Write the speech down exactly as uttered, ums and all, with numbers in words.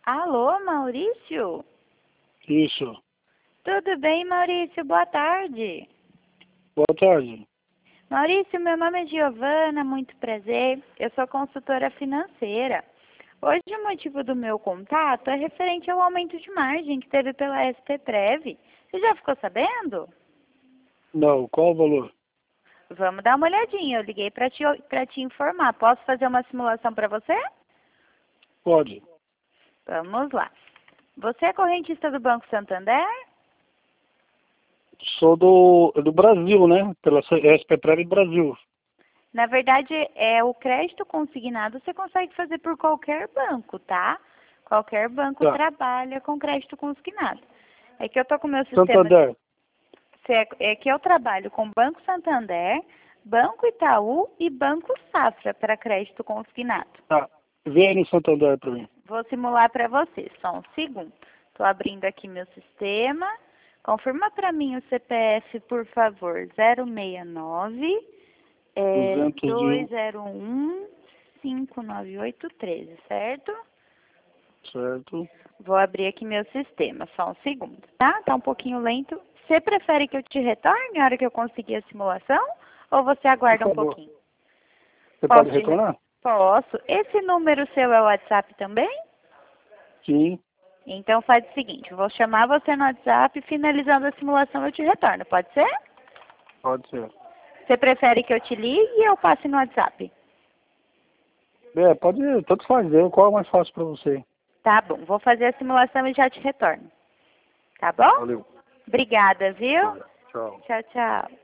Alô, Maurício? Isso. Tudo bem, Maurício? Boa tarde. Boa tarde. Maurício, meu nome é Giovana, muito prazer. Eu sou consultora financeira. Hoje o motivo do meu contato é referente ao aumento de margem que teve pela S P Prev. Você já ficou sabendo? Não, qual o valor? Vamos dar uma olhadinha. Eu liguei para te, para te informar. Posso fazer uma simulação para você? Pode. Vamos lá. Você é correntista do Banco Santander? Sou do, do Brasil, né? Pela S P Prev Brasil. Na verdade, é o crédito consignado você consegue fazer por qualquer banco, tá? Qualquer banco Tá. trabalha com crédito consignado. É que eu tô com o meu sistema... Santander. É é que eu trabalho com Banco Santander, Banco Itaú e Banco Safra para crédito consignado. Tá. Vê aí no Santander para mim. Vou simular para você, só um segundo. Estou abrindo aqui meu sistema. Confirma para mim o C P F, por favor, zero seis nove, é, dois zero um, cinco nove oito um três, certo? Certo. Vou abrir aqui meu sistema, só um segundo, tá? Tá um pouquinho lento. Você prefere que eu te retorne na hora que eu conseguir a simulação? Ou você aguarda Por um favor. pouquinho? Você Posso pode te re- retornar? Posso. Esse número seu é o WhatsApp também? Sim. Então faz o seguinte, eu vou chamar você no WhatsApp, finalizando a simulação eu te retorno, pode ser? Pode ser. Você prefere que eu te ligue ou eu passe no WhatsApp? É, pode, tanto faz. Eu, qual é o mais fácil para você? Tá bom, vou fazer a simulação e já te retorno. Tá bom? Valeu. Obrigada, viu? Tchau. Tchau, tchau.